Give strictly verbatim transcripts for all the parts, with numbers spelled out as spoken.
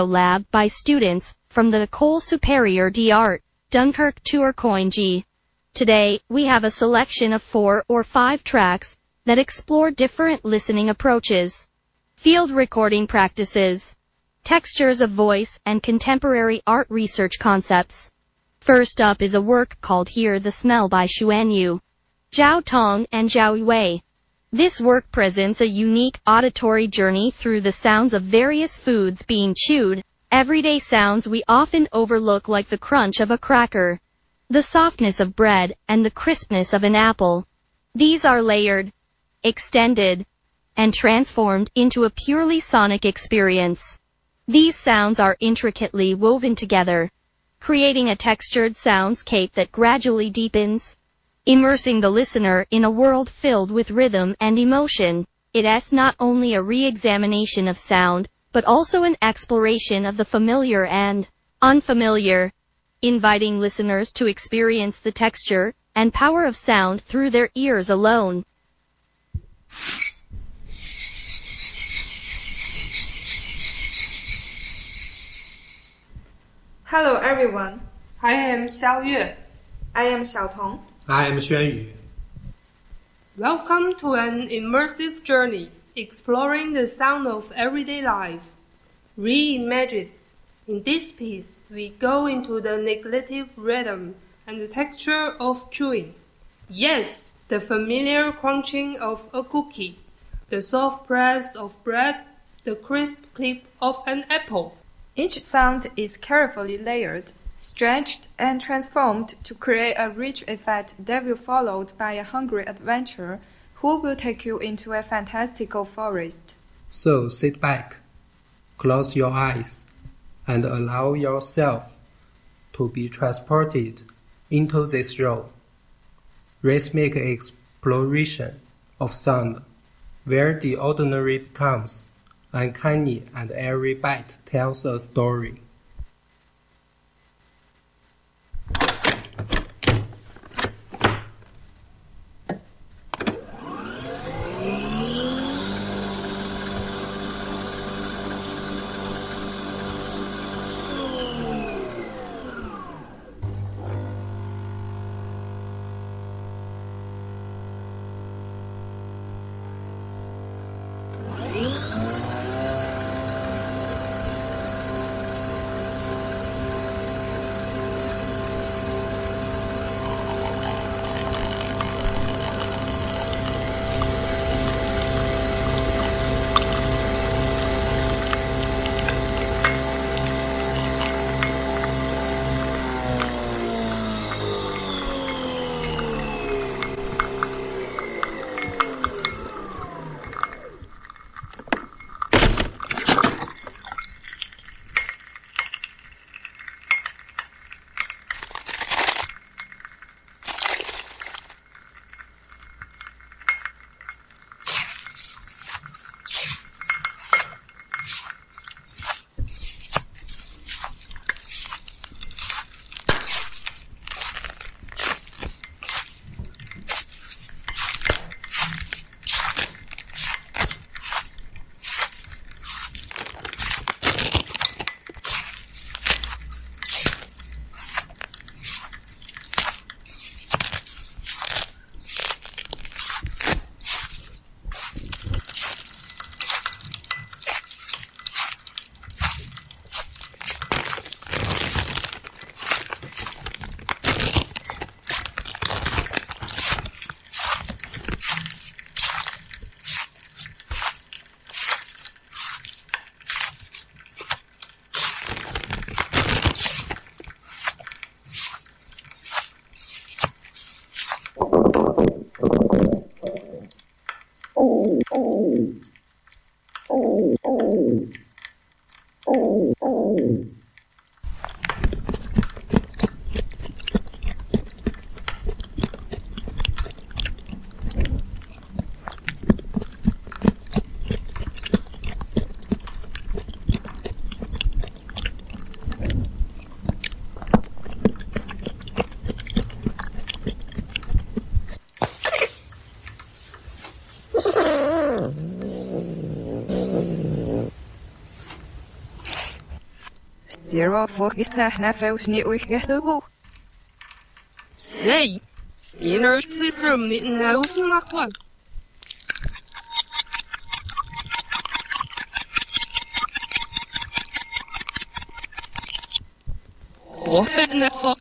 lab by students from the École Supérieure d'Art, Dunkirk Tourcoing G. Today, we have a selection of four or five tracks that explore different listening approaches, field recording practices, textures of voice, and contemporary art research concepts. First up is a work called Hear the Smell by Xuanyu, Zhao Tong, and Zhao Wei. This work presents a unique auditory journey through the sounds of various foods being chewed, everyday sounds we often overlook like the crunch of a cracker, the softness of bread, and the crispness of an apple. These are layered, extended, and transformed into a purely sonic experience. These sounds are intricately woven together, creating a textured soundscape that gradually deepens, immersing the listener in a world filled with rhythm and emotion. It's not only a re-examination of sound, but also an exploration of the familiar and unfamiliar, inviting listeners to experience the texture and power of sound through their ears alone. Hello everyone. I am Xiao Yue. I am Xiao Tong. I am Xuanyu. Welcome to an immersive journey exploring the sound of everyday life. Reimagine. In this piece, we go into the neglected rhythm and the texture of chewing. Yes, the familiar crunching of a cookie, the soft press of bread, the crisp clip of an apple. Each sound is carefully layered, stretched, and transformed to create a rich effect that will be followed by a hungry adventurer who will take you into a fantastical forest. So sit back, close your eyes, and allow yourself to be transported into this raw, rhythmic exploration of sound, where the ordinary becomes uncanny and every bite tells a story. Zero focus na feusni uikehtuvu. Say, inner system now makwan. Open the hot.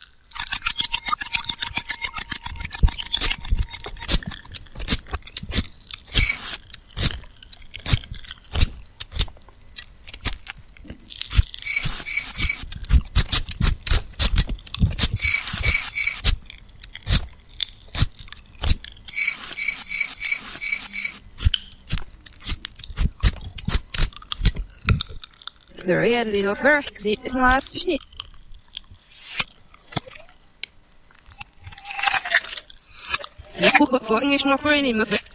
There is a little bird in last sheet. For English not really move it.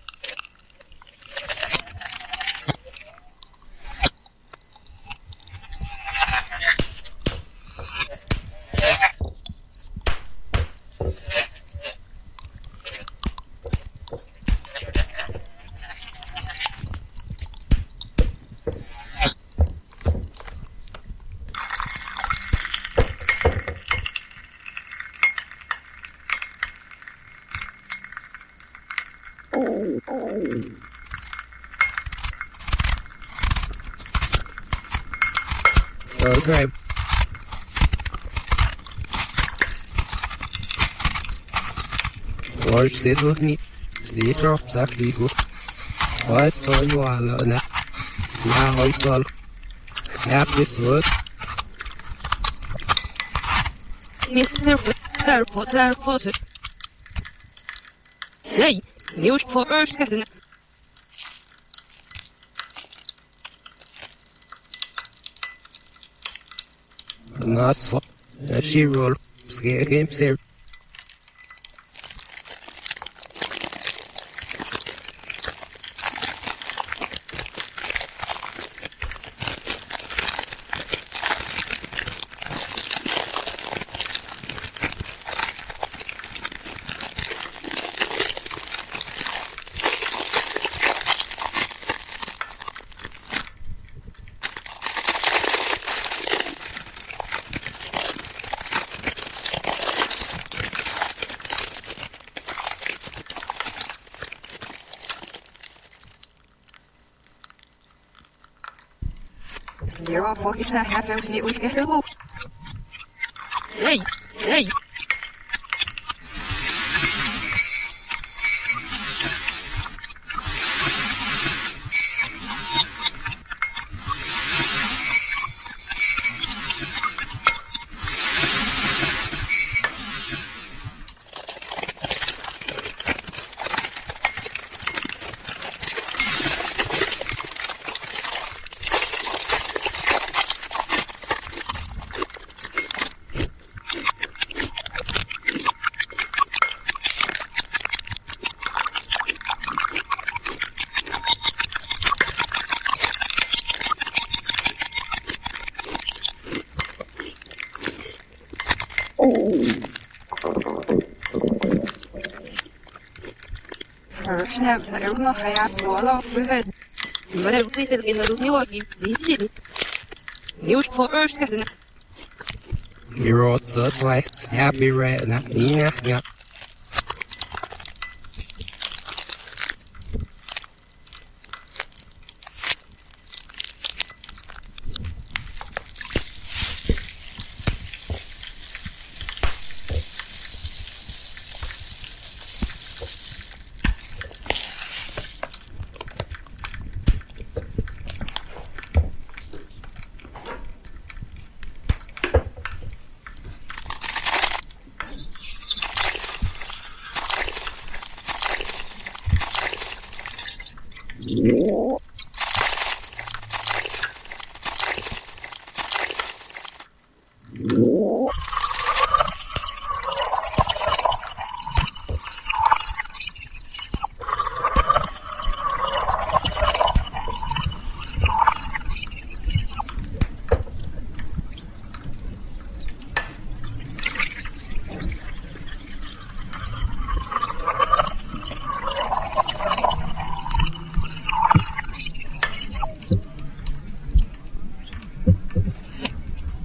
Okay. Watch this with me. Stay drop exactly good. Why so you are learning? Now also have this word. Say, use for earth getting. Not so. She roll. Scare game sir. Zero focus na feusni uikehtuvu. Say, say. First now, I don't know how I have to all off with it. But I repeat it in the new city. Use for earth getting. You wrote such like happy red. Yeah, yeah.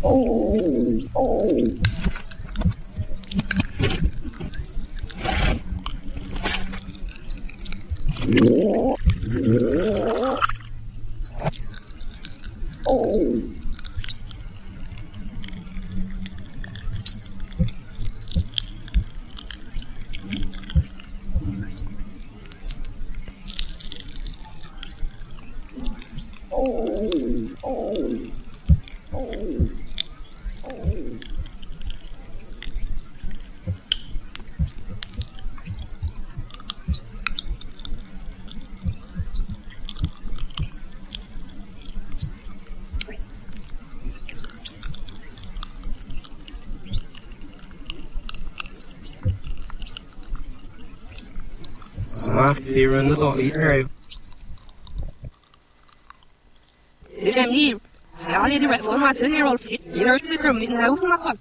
Smart别人的道理是。 جميل. هذه الانفورماسيون يروحي يروحي منها وما قال.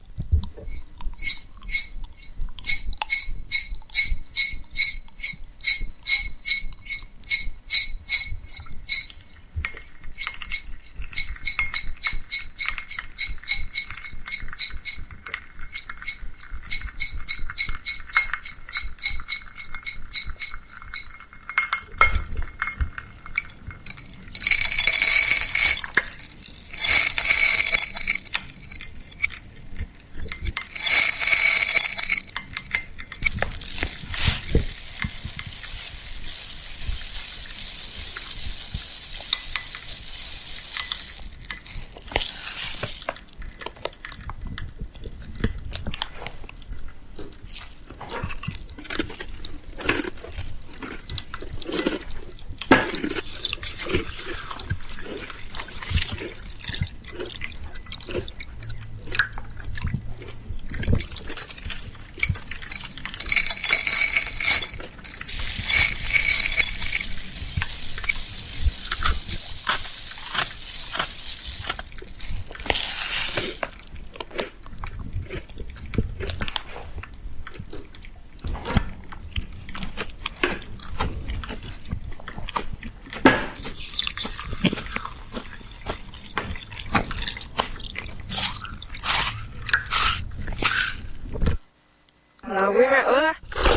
Now we're uh.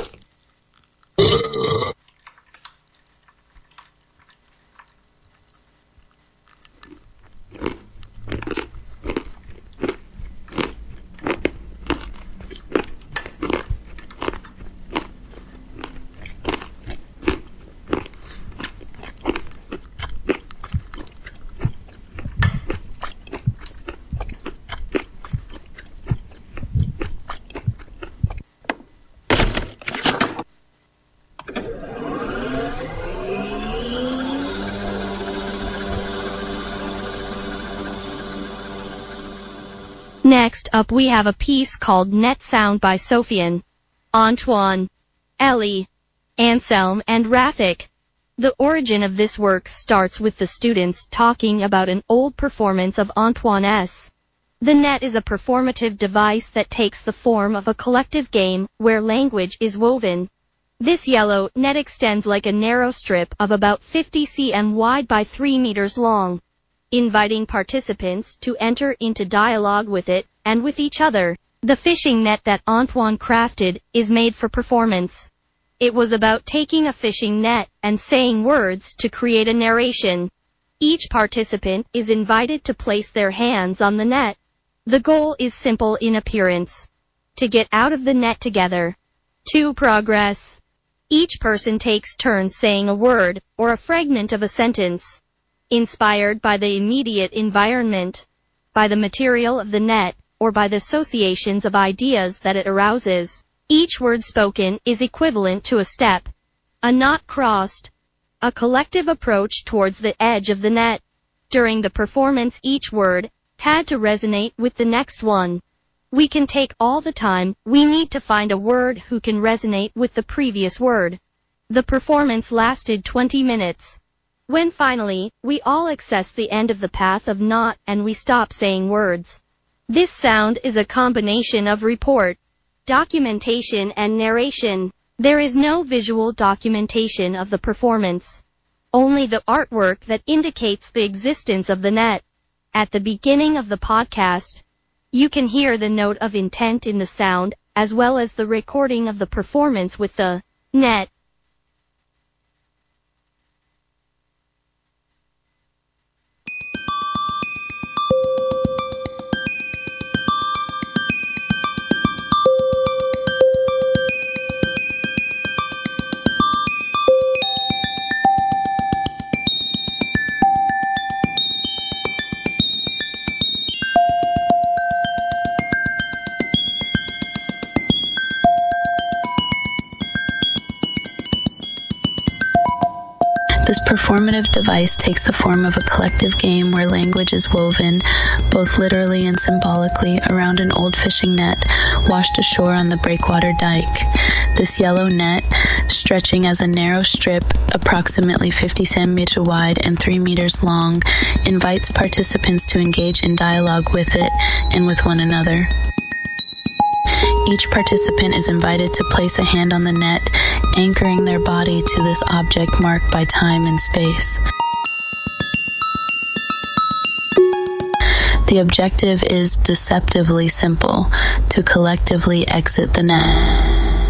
Next up we have a piece called Net Sound by Sofian, Antoine, Ellie, Anselm and Rafik. The origin of this work starts with the students talking about an old performance of Antoine's. The net is a performative device that takes the form of a collective game where language is woven. This yellow net extends like a narrow strip of about fifty centimeters wide by three meters long, inviting participants to enter into dialogue with it and with each other. The fishing net that Antoine crafted is made for performance. It was about taking a fishing net and saying words to create a narration. Each participant is invited to place their hands on the net. The goal is simple in appearance: to get out of the net together. To progress. Each person takes turns saying a word or a fragment of a sentence, inspired by the immediate environment, by the material of the net, or by the associations of ideas that it arouses. Each word spoken is equivalent to a step, a knot crossed, a collective approach towards the edge of the net. During the performance, each word had to resonate with the next one. We can take all the time we need to find a word who can resonate with the previous word. The performance lasted twenty minutes. When finally, we all access the end of the path of knot and we stop saying words. This sound is a combination of report, documentation and narration. There is no visual documentation of the performance, only the artwork that indicates the existence of the net. At the beginning of the podcast, you can hear the note of intent in the sound, as well as the recording of the performance with the net. This performative device takes the form of a collective game where language is woven, both literally and symbolically, around an old fishing net washed ashore on the breakwater dike. This yellow net, stretching as a narrow strip approximately fifty centimeters wide and three meters long, invites participants to engage in dialogue with it and with one another. Each participant is invited to place a hand on the net, anchoring their body to this object marked by time and space. The objective is deceptively simple: to collectively exit the net.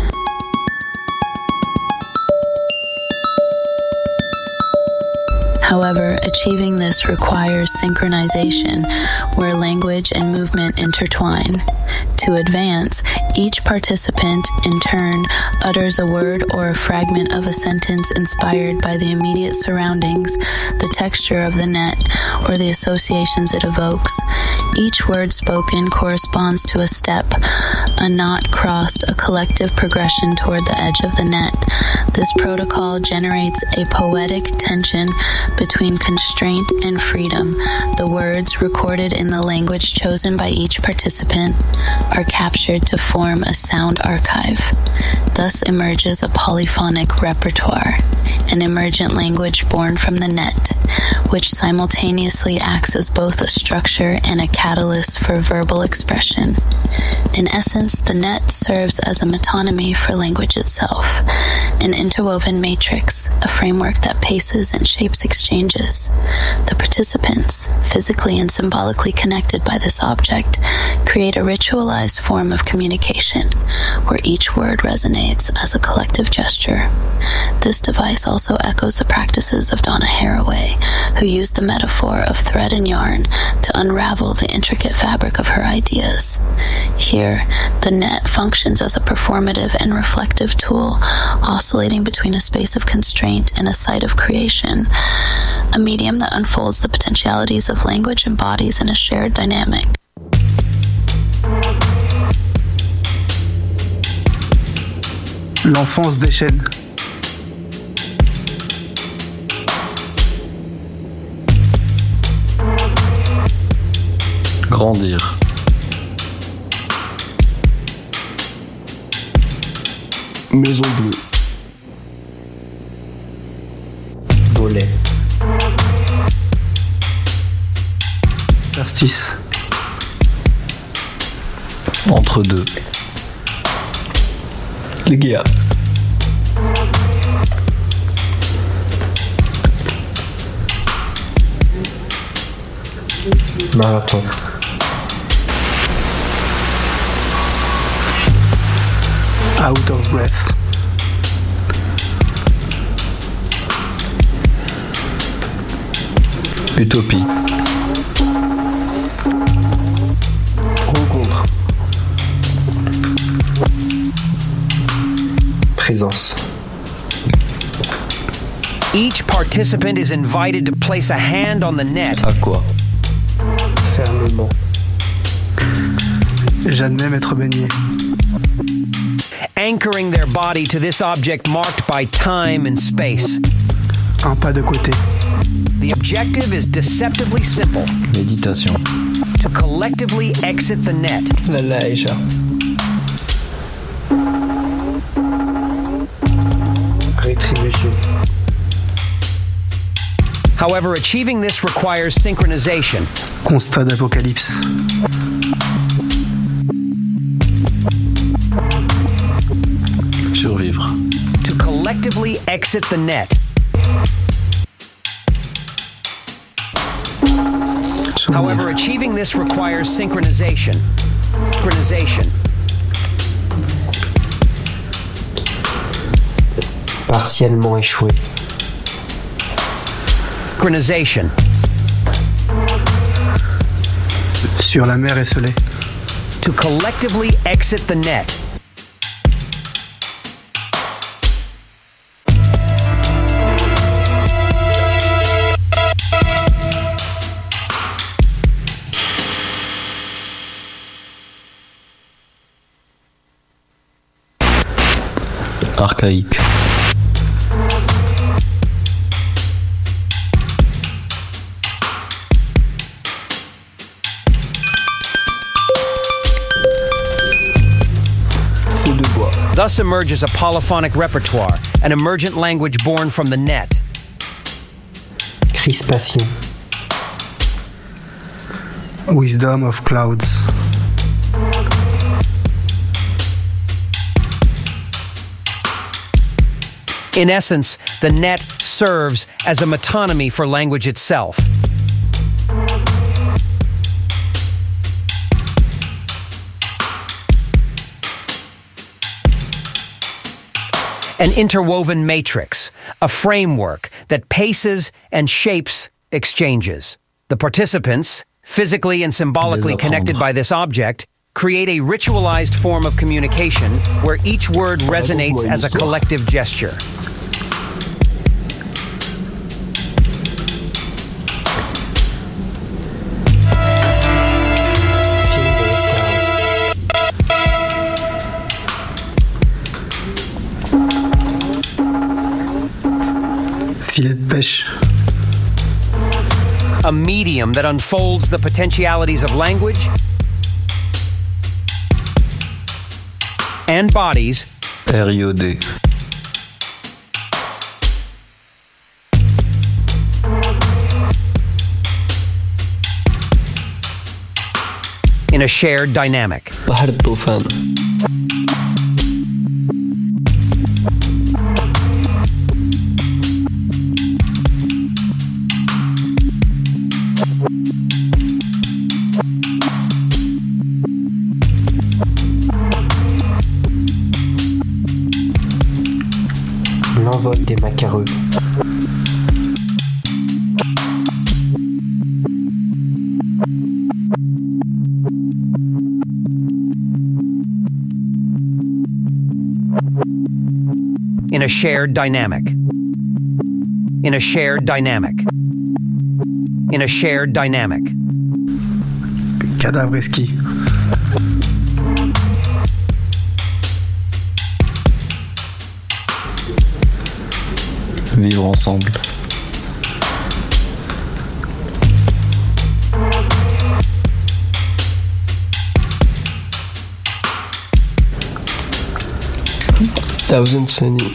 However, achieving this requires synchronization, where language and movement intertwine. To advance, each participant, in turn, utters a word or a fragment of a sentence inspired by the immediate surroundings, the texture of the net, or the associations it evokes. Each word spoken corresponds to a step, a knot crossed, a collective progression toward the edge of the net. This protocol generates a poetic tension between constraint and freedom. The words, recorded in the language chosen by each participant, are captured to form a sound archive. Thus emerges a polyphonic repertoire, an emergent language born from the net, which simultaneously acts as both a structure and a catalyst for verbal expression. In essence, the net serves as a metonymy for language itself, an interwoven matrix, a framework that paces and shapes exchanges. The participants, physically and symbolically connected by this object, create a ritualized form of communication, where each word resonates as a collective gesture. This device also echoes the practices of Donna Haraway, who used the metaphor of thread and yarn to unravel the intricate fabric of her ideas. Here, the net functions as a performative and reflective tool, oscillating between a space of constraint and a site of creation, a medium that unfolds the potentialities of language and bodies in a shared dynamic. L'enfant se déchaîne. Grandir. Maison bleue. Volet. Interstice. Entre deux. Les gars. Marathon. Out of breath. Utopie. Rencontre. Présence. Each participant is invited to place a hand on the net. À quoi? Fermement. J'admets m'être baigné. Anchoring their body to this object marked by time and space. Un pas de côté. The objective is deceptively simple: Méditation. to collectively exit the net. La Laïja. Rétribution. However, achieving this requires synchronization. Constat d'apocalypse. Survivre. To collectively exit the net. However, achieving this requires synchronization. Synchronization. Partiellement échoué. Synchronization. Sur la mer esselée. To collectively exit the net. Archaïque. Feu de bois. Thus emerges a polyphonic repertoire, an emergent language born from the net. Crispation. Wisdom of clouds. In essence, the net serves as a metonymy for language itself. An interwoven matrix, a framework that paces and shapes exchanges. The participants, physically and symbolically connected by this object, create a ritualized form of communication where each word resonates as a collective gesture. Filet de pêche. A medium that unfolds the potentialities of language and bodies. R I O D. In a shared dynamic. بحر الطوفان. L'envol des macareux. In a shared dynamic. In a shared dynamic. In a shared dynamic. Cadavre esquis. Vivre ensemble. Thousand Sunny.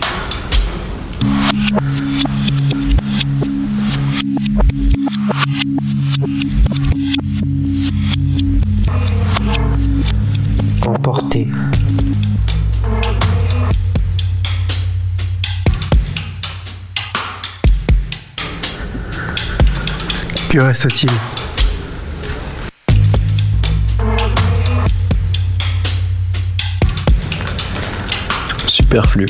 Emporté. Que reste-t-il? Superflu.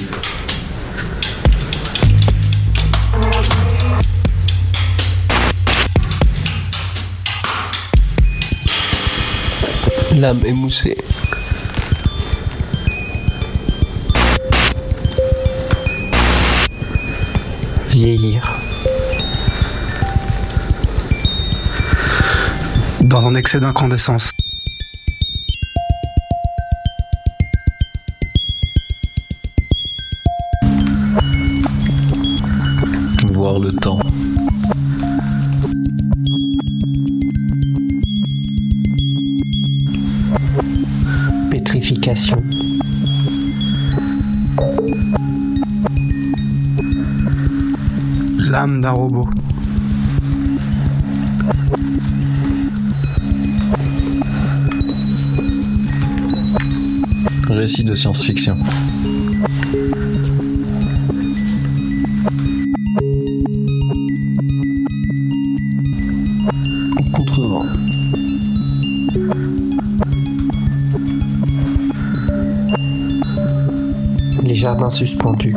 L'âme émoussée. Vieillir. Dans un excès d'incandescence. Voir le temps. Pétrification. L'âme d'un robot. Récit de science-fiction. Contrevent. jardin suspendu.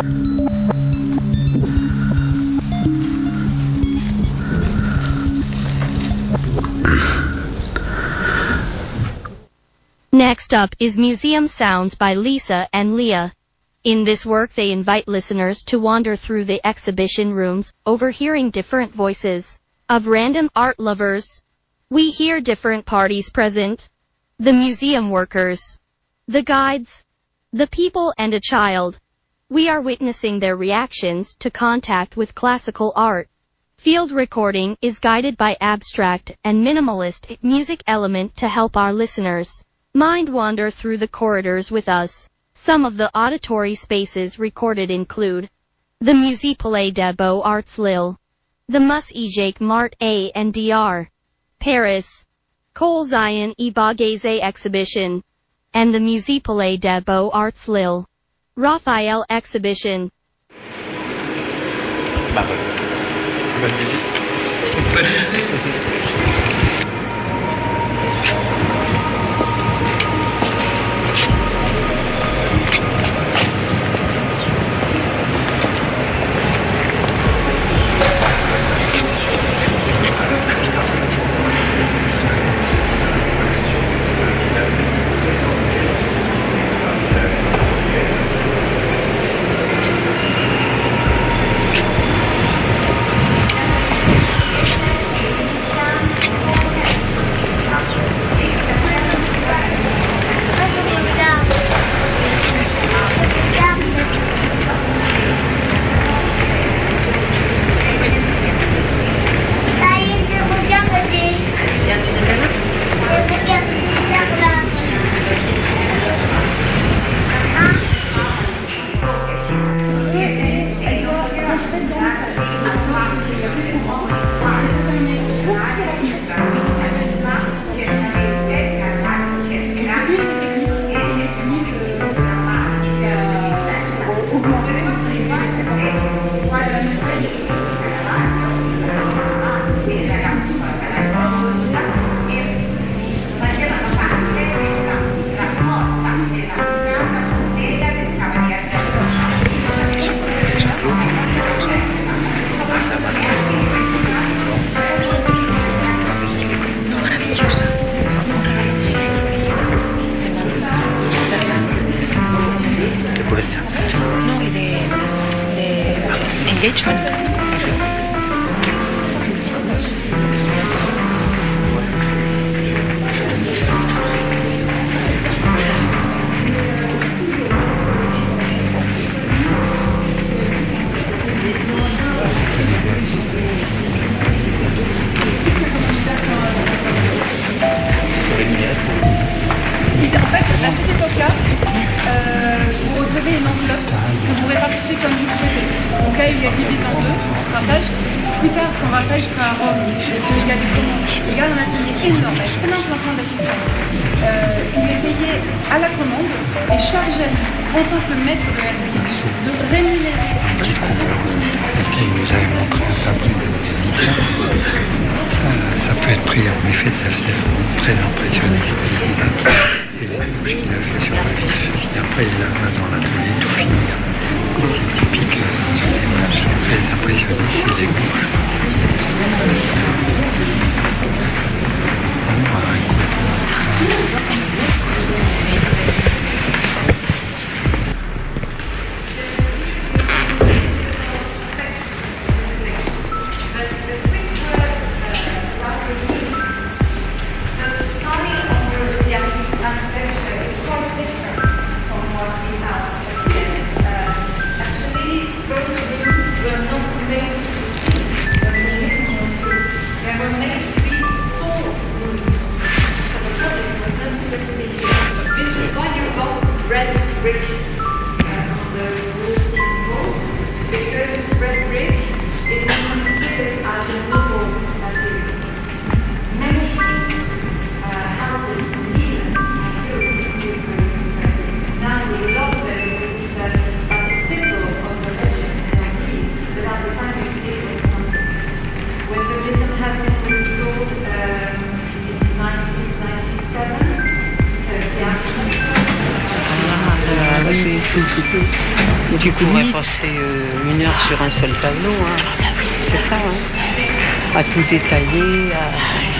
Next up is Museum Sounds by Lisa and Leah. In this work they invite listeners to wander through the exhibition rooms, overhearing different voices of random art lovers. We hear different parties present, the museum workers, the guides, the people and a child. We are witnessing their reactions to contact with classical art. Field recording is guided by abstract and minimalist music element to help our listeners mind wander through the corridors with us. Some of the auditory spaces recorded include the Musée Palais des Beaux-Arts Lille, the Musée Jacques Mart A and D R, Paris, Cole Zion e Bagese Exhibition, and the Musée Palais des Beaux-Arts Lille, Raphael Exhibition. Bah, bonne visite. Bonne visite. Engagement. En fait, à cette époque-là, euh, vous recevez une enveloppe que vous répartissez comme vous le souhaitez. Donc là, il y a divisé en deux, on se partage. Plus tard, quand Raphaël sera à Rome, il y a des commandes. Il y a un atelier énorme, avec plein plein plein d'assistants. Euh, il est payé à la commande et chargé en tant que maître de l'atelier de rémunérer. Petite conférence. Et puis il nous avait montré un tableau de Nissan. Euh, ça peut être pris, en effet, ça faisait très impressionniste. Et les touches qu'il a fait sur le vif. Et après, il a main dans l'atelier tout finir. Et c'est typique euh, sur l'image, très impressionniste, c'est des gouges. Voilà, exactement. They were made to be store rooms. So the C'est une photo. Tu pourrais passer euh, une heure sur un seul tableau. Hein. C'est ça, hein. À tout détailler. À...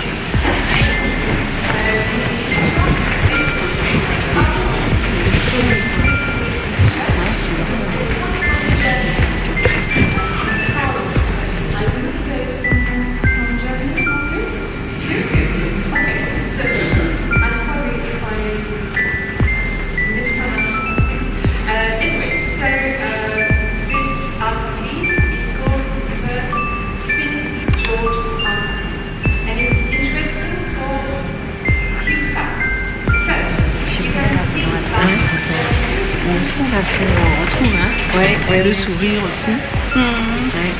On trouve, hein. Ouais, ouais, le sourire aussi. Mmh. Ouais.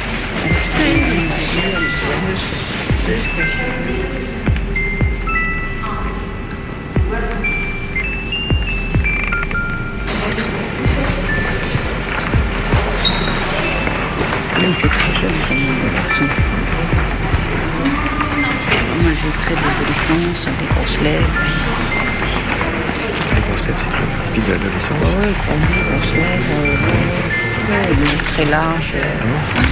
Parce que là, il fait très jeune comme le garçon. Moi, j'ai très d'adolescence, des grosses lèvres. Les grosses lèvres, c'est très typique de l'adolescence. Oui, grosses, grosses lèvres, euh, ouais, très larges. Ah bon?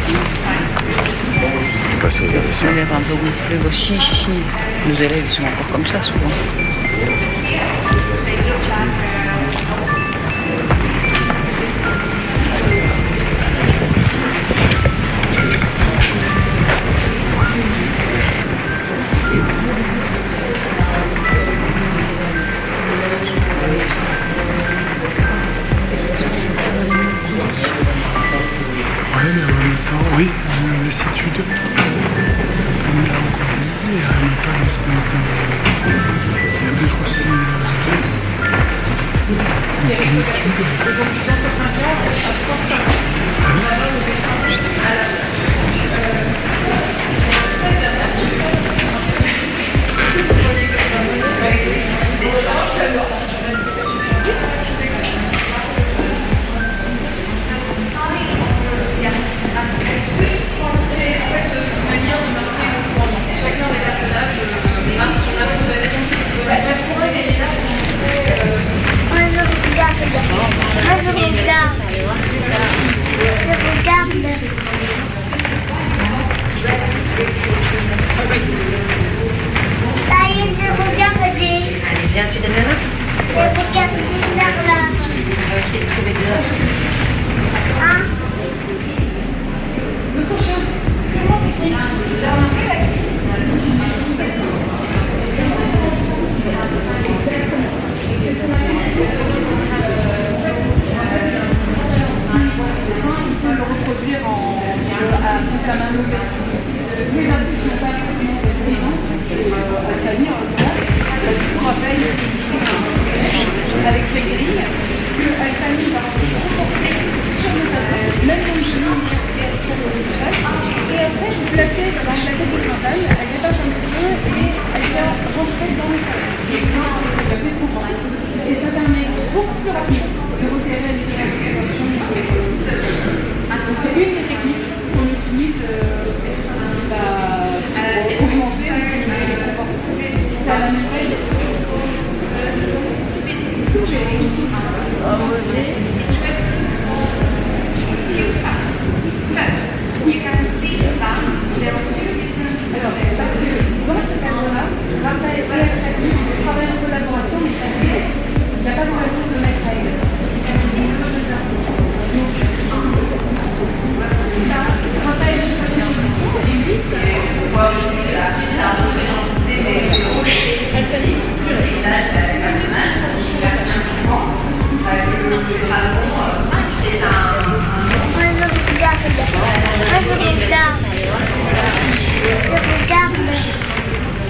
On passe aux adolescents. Les lèvres un peu gonflées aussi, si, si. Nos élèves, ils sont encore comme ça, souvent. Oui, une lassitude, une mélancolie, et en même temps une espèce de... Il y a peut-être aussi une plénitude.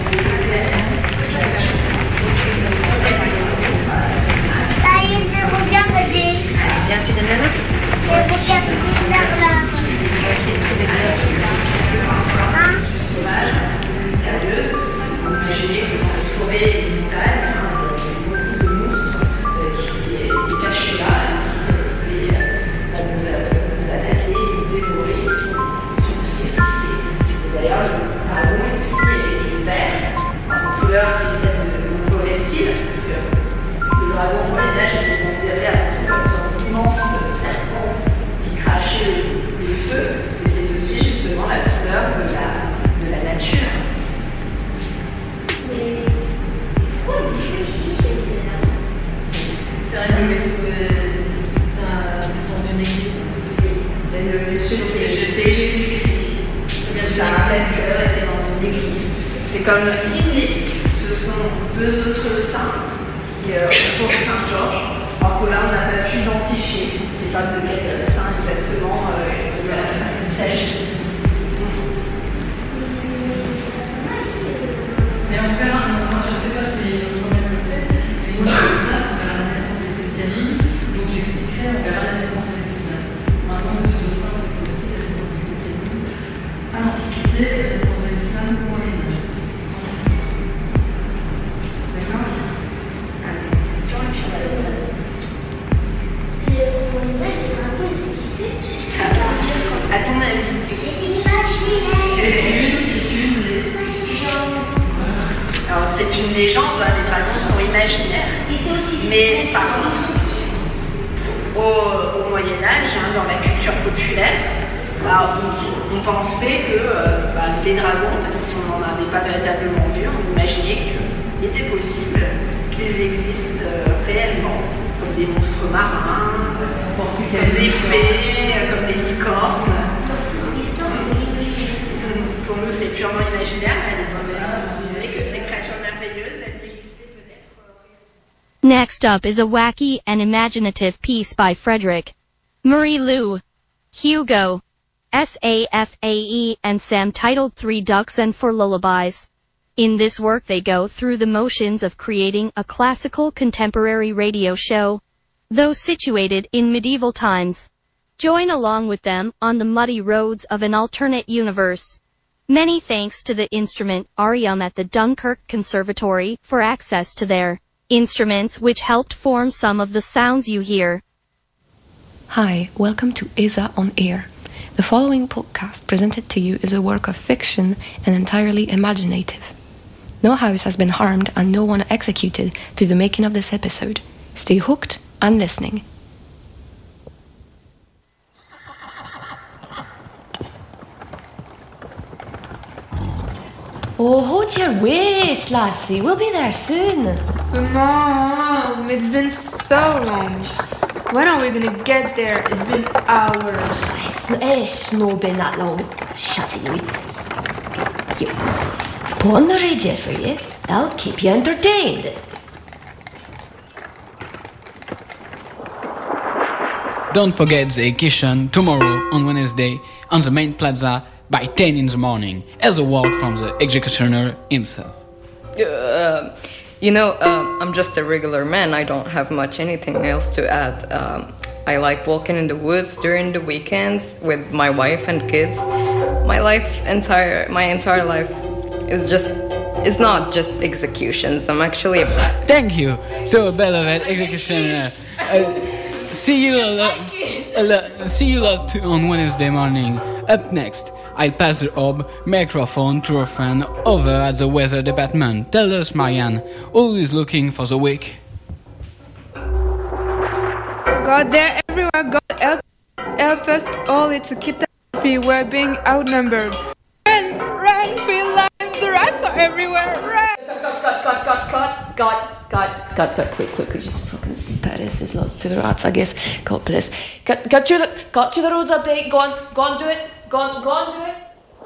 Je regarde. comme ici, ce sont deux autres saints qui euh, autour de Saint-Georges, alors que là on n'a pas pu identifier, on ne sait pas de quel saint exactement euh, de la famille il s'agit. Mais on verra, enfin, je ne sais pas si on va le faire, mais moi je suis là, on verra la naissance du christianisme, donc j'expliquerai, on verra la naissance de l'islam. Maintenant, monsieur de France, c'est aussi la naissance du christianisme à l'Antiquité et la naissance de l'islam au Moyen-Âge. D'accord? À ton avis, alors c'est une légende, les dragons sont imaginaires, mais par contre, au, au Moyen-Âge, hein, dans la culture populaire, alors, on, on pensait que euh, bah, les dragons, même si on n'en avait pas véritablement vu, on imaginait qu'il était possible qu'ils existent euh, réellement, comme des monstres marins, euh, comme des fées, euh, comme des licornes. Pour nous, c'est purement imaginaire, mais à l'époque, on se disait que ces créatures merveilleuses, elles existaient peut-être. Next up is a wacky and imaginative piece by Frederick Marie Lou Hugo S A F A E and Sam titled Three Ducks and Four Lullabies. In this work they go through the motions of creating a classical contemporary radio show, though situated in medieval times. Join along with them on the muddy roads of an alternate universe. Many thanks to the instrument Arium at the Dunkirk Conservatory for access to their instruments which helped form some of the sounds you hear. Hi, welcome to I S A on Air. The following podcast presented to you is a work of fiction and entirely imaginative. No house has been harmed and no one executed through the making of this episode. Stay hooked and listening. Oh, hold your waist, lassie. We'll be there soon. But Mom, it's been so long. When are we gonna get there? It's been hours. It's, it's not been that long. Shut it, Louis. Here, put on the radio for you. That'll keep you entertained. Don't forget the kitchen tomorrow on Wednesday on the main plaza by ten in the morning, as a word from the executioner himself. Uh, you know, uh, I'm just a regular man. I don't have much anything else to add. Um, I like walking in the woods during the weekends with my wife and kids. My life, entire, my entire life is just, it's not just executions. I'm actually a blast. Thank you to a better executioner. Uh, see you a lot, a lot, see you a lot on Wednesday morning. Up next, I'll pass the orb microphone to a friend over at the weather department. Tell us, Marianne, always looking for the week. God, they're everywhere. God, help, help us all. It's a catastrophe. We're being outnumbered. Run, run for your lives. The rats are everywhere. Run. Cut, cut, cut, cut, cut, cut, cut, cut, cut, cut, quick, quick, quick. Just fucking Paris is lost to the rats, I guess. God bless. Cut, cut to the, cut to the roads update. Go on, go on, do it. Go on, go on, do it.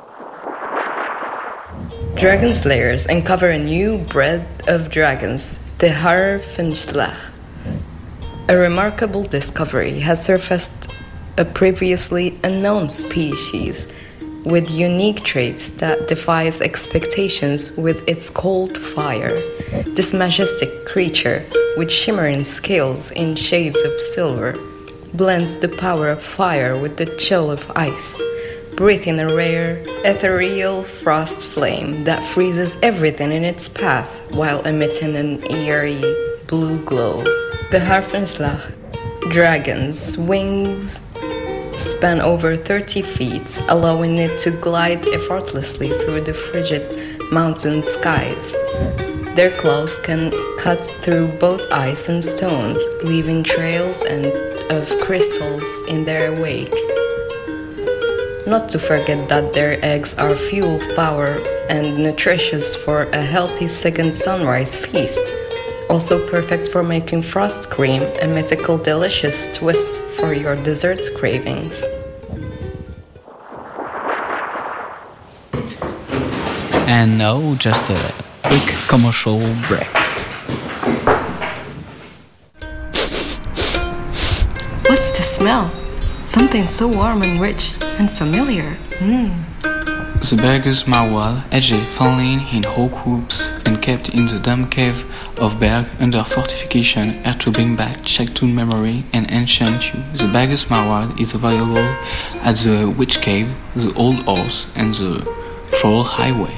Dragon Slayers uncover a new breed of dragons, the Harfenschlach. A remarkable discovery has surfaced a previously unknown species with unique traits that defies expectations with its cold fire. This majestic creature, with shimmering scales in shades of silver, blends the power of fire with the chill of ice, breathing a rare, ethereal frost flame that freezes everything in its path while emitting an eerie blue glow. The Harfenschlach dragon's wings span over thirty feet, allowing it to glide effortlessly through the frigid mountain skies. Their claws can cut through both ice and stones, leaving trails and of crystals in their wake. Not to forget that their eggs are fuel of power and nutritious for a healthy second sunrise feast. Also perfect for making frost cream, a mythical delicious twist for your dessert cravings. And now, just a quick commercial break. What's the smell? Something so warm and rich and familiar. Mm. The Bergus Marwal, aged fallen in oak hoops and kept in the dome cave of Berg under fortification are to bring back childhood memory and ancient you. The Bergus Marwal is available at the Witch Cave, the Old Horse and the Troll Highway.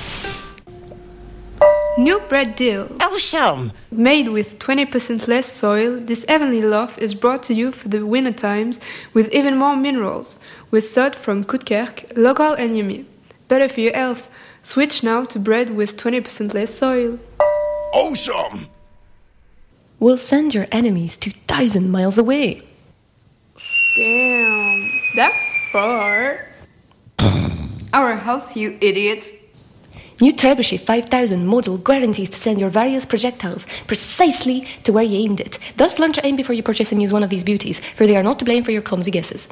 New bread deal. Awesome! Made with twenty percent less soil, this heavenly loaf is brought to you for the winter times with even more minerals, with sod from Koetkerk, local and yummy. Better for your health. Switch now to bread with twenty percent less soil. Awesome! We'll send your enemies two thousand miles away. Damn, that's far. Our house, you idiots. New Trebuchet five thousand model guarantees to send your various projectiles precisely to where you aimed it. Thus, learn to aim before you purchase and use one of these beauties, for they are not to blame for your clumsy guesses.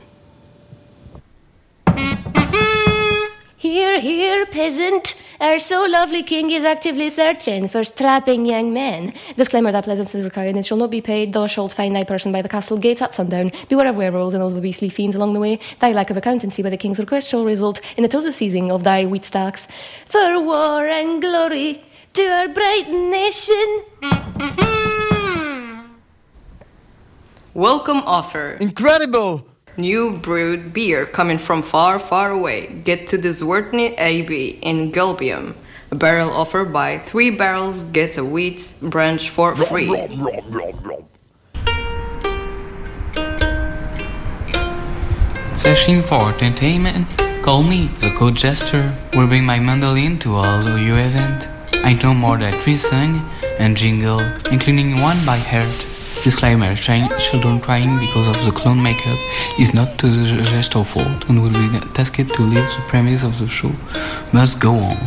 Hear, hear, peasant. Our so lovely king is actively searching for strapping young men. Disclaimer that pleasance is required and shall not be paid. Thou shalt find thy person by the castle gates at sundown. Beware of werewolves and all the beastly fiends along the way. Thy lack of accountancy by the king's request shall result in the total seizing of thy wheat stacks. For war and glory to our bright nation. Welcome offer. Incredible! New brewed beer coming from far, far away. Get to the Zwertny Abbey in Gulbium. A barrel offer by three barrels gets a wheat branch for free. Rom, rom, rom, rom. Session for entertainment? Call me, the coach jester. Will bring my mandolin to all your event. I know more than three songs and jingle, including one by heart. Disclaimer, children crying because of the clown makeup is not to the gester's fault and will be tasked to leave the premise of the show. Must go on.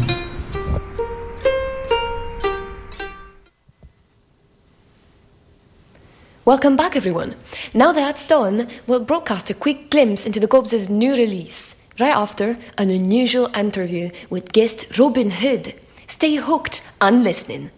Welcome back, everyone. Now that's done, we'll broadcast a quick glimpse into the Gobs' new release, right after an unusual interview with guest Robin Hood. Stay hooked and listening.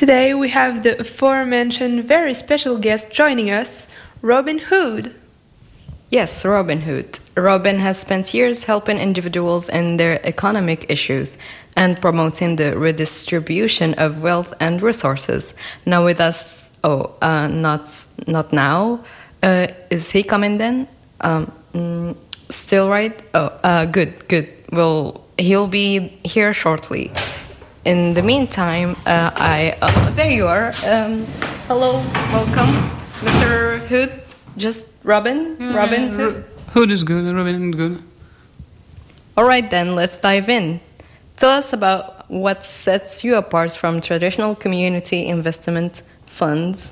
Today we have the aforementioned very special guest joining us, Robin Hood. Yes, Robin Hood. Robin has spent years helping individuals in their economic issues and promoting the redistribution of wealth and resources. Now with us, oh, uh, not not now. Uh, is he coming then? Um, mm, still right? Oh, uh, good, good. Well, he'll be here shortly. In the meantime, uh, I oh, there you are. Um, hello, welcome, Mister Hood. Just Robin, Yeah, Robin yeah, Hood. Hood is good, Robin is good. All right, then let's dive in. Tell us about what sets you apart from traditional community investment funds.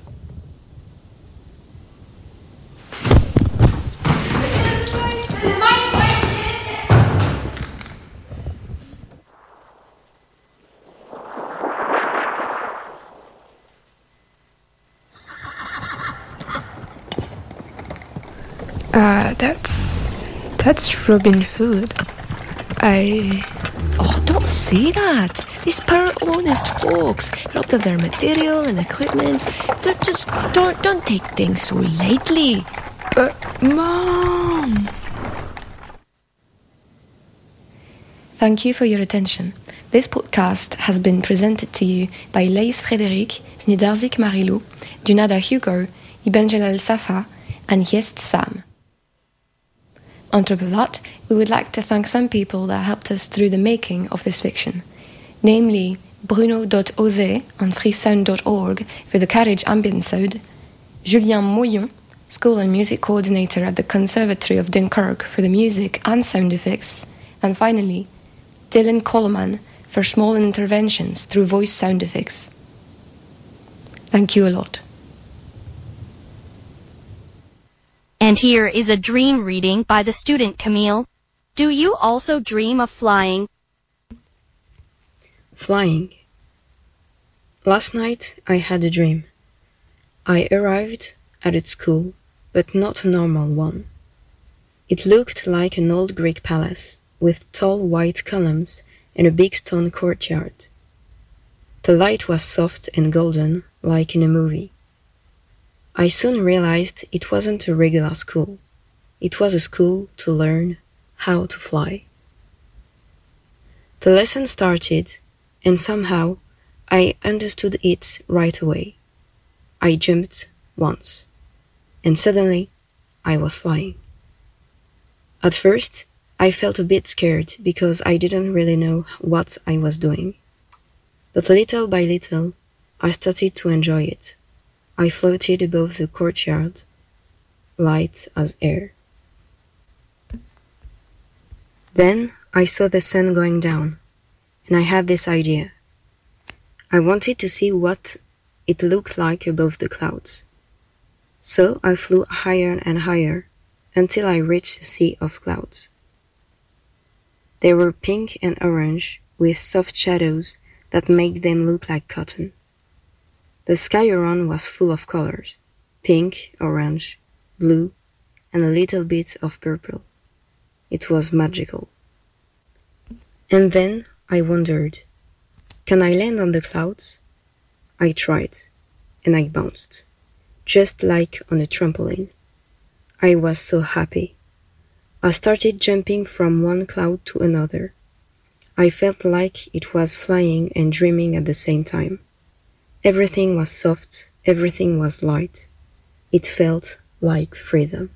Uh, that's that's Robin Hood. I. Oh, don't say that. These poor honest folks, robbed of their material and equipment. Don't just don't don't take things so lightly. But Mom. Thank you for your attention. This podcast has been presented to you by Laïs Frédéric, Znidarzik Marilou, Dunada Hugo, Ibn Jalal Safa, and Yest Sam. On top of that, we would like to thank some people that helped us through the making of this fiction, namely Bruno dot Ose on freesound dot org for the carriage ambient sound, Julien Moyon, school and music coordinator at the Conservatory of Dunkirk for the music and sound effects, and finally, Dylan Coleman for small interventions through voice sound effects. Thank you a lot. And here is a dream reading by the student Camille. Do you also dream of flying? Flying. Last night I had a dream. I arrived at a school, but not a normal one. It looked like an old Greek palace, with tall white columns and a big stone courtyard. The light was soft and golden, like in a movie. I soon realized it wasn't a regular school. It was a school to learn how to fly. The lesson started, and somehow I understood it right away. I jumped once, and suddenly I was flying. At first, I felt a bit scared because I didn't really know what I was doing. But little by little, I started to enjoy it. I floated above the courtyard, light as air. Then I saw the sun going down, and I had this idea. I wanted to see what it looked like above the clouds. So I flew higher and higher until I reached a sea of clouds. They were pink and orange, with soft shadows that made them look like cotton. The sky around was full of colors, pink, orange, blue, and a little bit of purple. It was magical. And then I wondered, can I land on the clouds? I tried, and I bounced, just like on a trampoline. I was so happy. I started jumping from one cloud to another. I felt like it was flying and dreaming at the same time. Everything was soft, everything was light. It felt like freedom.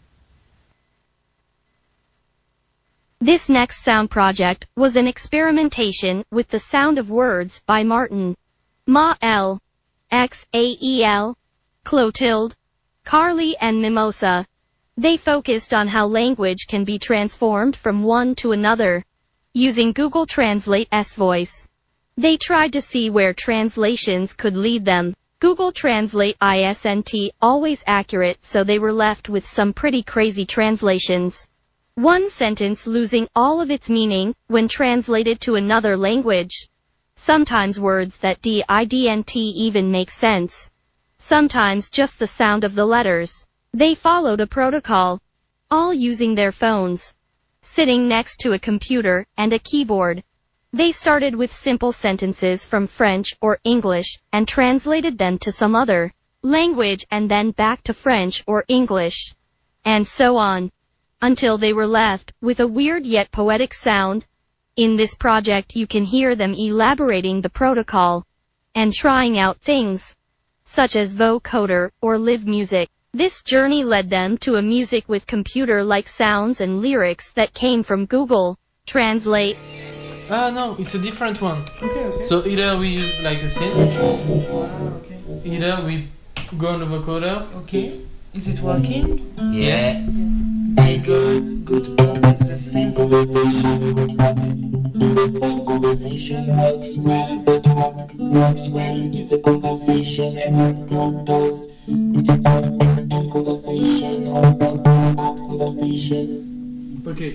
This next sound project was an experimentation with the sound of words by Martin Ma L. X A E L, Clotilde, Carly and Mimosa. They focused on how language can be transformed from one to another, using Google Translate's voice. They tried to see where translations could lead them. Google Translate isn't always accurate, so they were left with some pretty crazy translations. One sentence losing all of its meaning when translated to another language. Sometimes words that didn't even make sense. Sometimes just the sound of the letters. They followed a protocol, all using their phones, sitting next to a computer and a keyboard. They started with simple sentences from French or English and translated them to some other language and then back to French or English, and so on, until they were left with a weird yet poetic sound. In this project you can hear them elaborating the protocol and trying out things such as vocoder or live music. This journey led them to a music with computer-like sounds and lyrics that came from Google Translate. Ah no, it's a different one. Okay, okay. So either we use like a synth, Ah, okay. either we go on the vocoder. Okay. Is it working? Yeah. Yes. I got good pop. It's the same conversation. Good pop. It's the same conversation. Works well. Good pop. Works well. It's a conversation. Everyone does. Good pop and conversation. Or pop pop conversation. Okay.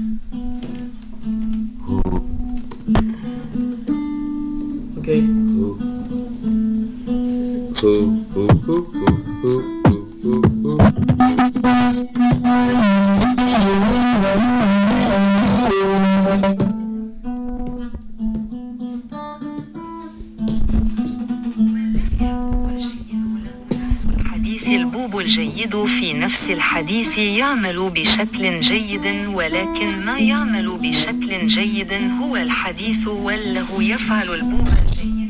Okay. الحديث البوب الجيد في نفس الحديث يعمل بشكل جيد ولكن ما يعمل بشكل جيد هو الحديث وله يفعل البوب الجيد.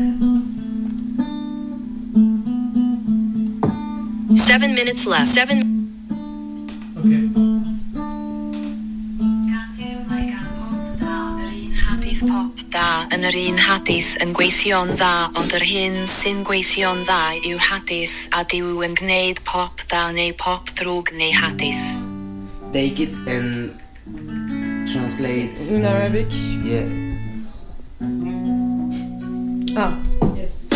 Seven minutes left. Seven. Okay. Pop da yn yr un hadith yn gweithio'n dda, ond yr hyn sy'n gweithio'n dda yw'r hadith a dyw yn gwneud pop da neu pop drwg neu hadith. Take it and translate In Arabic? Yeah. Ah, yes.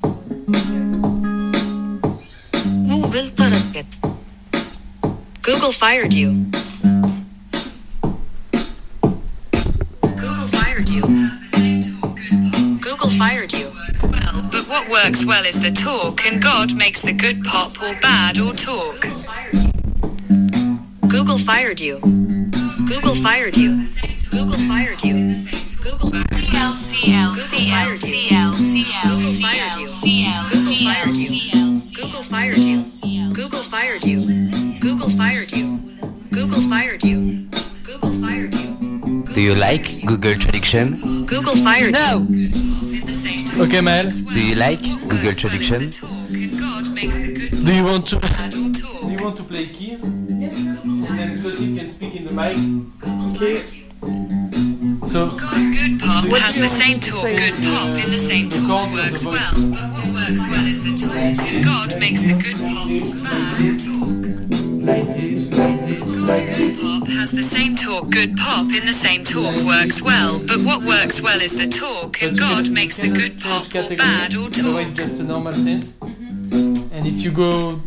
مو بالطرق. Google fired you. Google fired you. Well, but what works well is the talk, and God makes the good pop or bad or talk. Google fired you. Google fired you. Google fired you. Google C L C L C L C L C L Google fired you. Google fired you. Google fired you. Google fired you. Google fired you. Google fired you. Google fired you. Do you like Google Traduction? Google fired you. No! Okay, Mel. Do you like Google Traduction? Do you want to Do you want to play keys? Yeah. And then Clotilde can speak in the mic. Okay. So good pop has the same talk. Good pop in the same talk works well. But what works well is the talk, and God makes the good pop bad or talk. Like this, like this, like this. Pop has the same talk. Good pop in the same talk works well. But what works well is the talk, and God makes the good pop or bad or talk. Otherwise, just a normal synth. And if you go,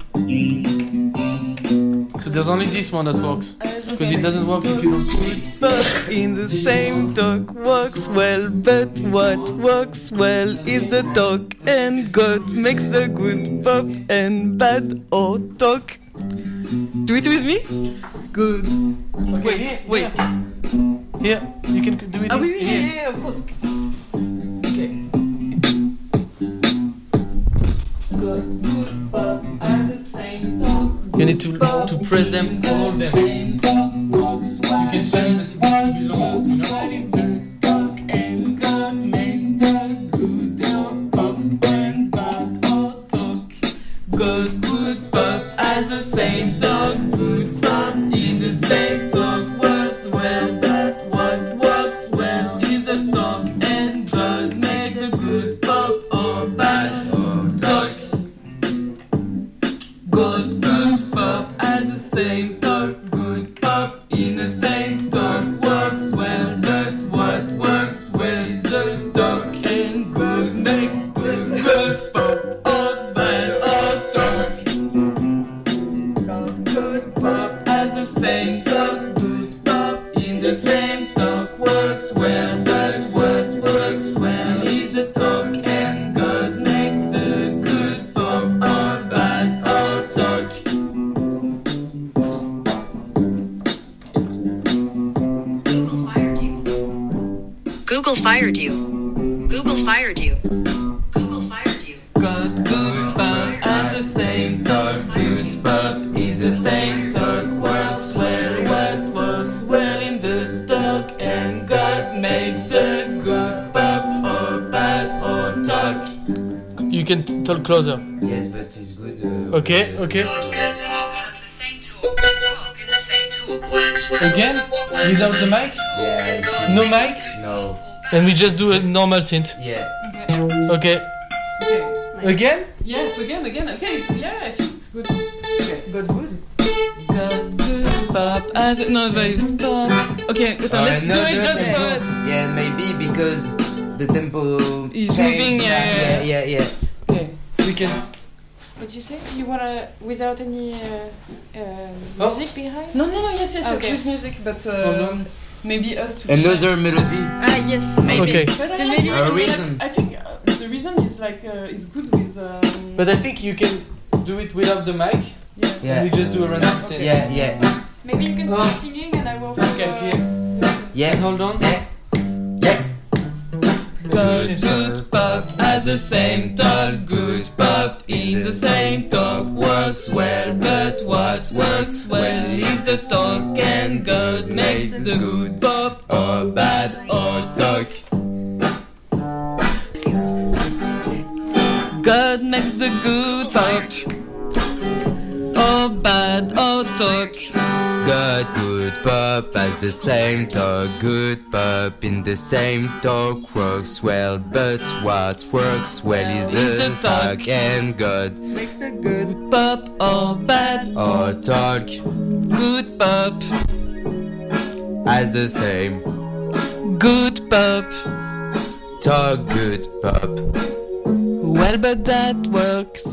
so there's only this one that works, because it doesn't work if you don't speak. But in the same talk works well, but what works well is the talk, and God makes the good pop and bad or talk. Do it with me? Good. Okay, wait, here, wait. Here, you can do it. Ah in, oui, oui, here. yeah, yeah, of course. Okay. Good, good pop has the same talk. You need to to press them, hold them. You can change it to be long. You know? And God makes the good pop and bad or talk. Good, good pop has the same talk. Good pop in the same talk works well. But what works well is a talk, and God makes a good pop or bad or talk. Good, good pop has the same talk. Good pop in the same talk works well. But what works well is a talk, and good make good, good pop or bad or talk. Good pop Google fired you. Google fired you. Google fired you. Got good pop as the same talk. Good pop is the same talk. Works well, what works well in the talk. And God makes a good pop or bad or talk. You can t- talk closer. Yes, but it's good. Uh, Okay, okay. Again? Without the mic? Yeah. No mic? No. And we just do a normal synth. Yeah. Okay. Okay. Again? Yes, again, again. Okay, so yeah, I think it's good. Okay, good, good. Got good pop as a no, very pop. Okay, good. Uh, let's no, do it no, just no. for us. Yeah, maybe because the tempo Is change. moving, yeah, yeah, yeah. yeah, yeah. Okay, we can. What did you say? You wanna without any uh, uh, Oh. music behind? No, no, no. Yes, yes, Okay. yes. With music, but Hold uh, on. maybe us to. Another melody. Ah yes, maybe. Okay. But I Then like maybe the- A we can- reason. I think uh, the reason is like uh, is good with. Um, But I think you can do it without the mic. yeah. Yeah. And we just do a random synth. Yeah, yeah. Maybe you can start singing and I will. Okay, uh, okay. Yeah. Hold on. Yeah. Yeah. Got good pop as the same talk. Good pop in the same talk. Works well, but what works well is the talk. And God makes the good pop or bad or talk. God makes the good pop or bad or talk. Got good pop as the same talk. Good pop in the same talk. Works well, but what works well is the talk. And God Makes the good pop or bad or talk good pop. as the same. Good pop. Talk good pop. Well, but that works.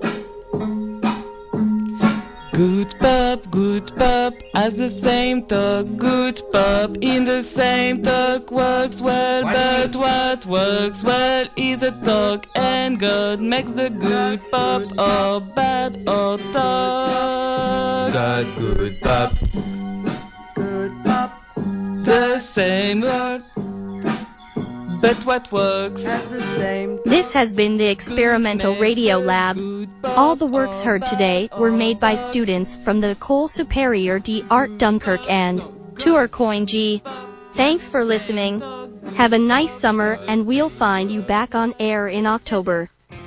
Good pop, good pop, has the same talk. Good pop in the same talk works well, but what works well is a talk. And God makes the good pop or bad or talk. Got good pop. Good pop, the same word, but what works as the same. This has been the Experimental Radio Lab. All the works heard today were made by students from the École Supérieure d'Art Dunkirk and Tourcoing G. Thanks for listening. Have a nice summer and we'll find you back on air in October.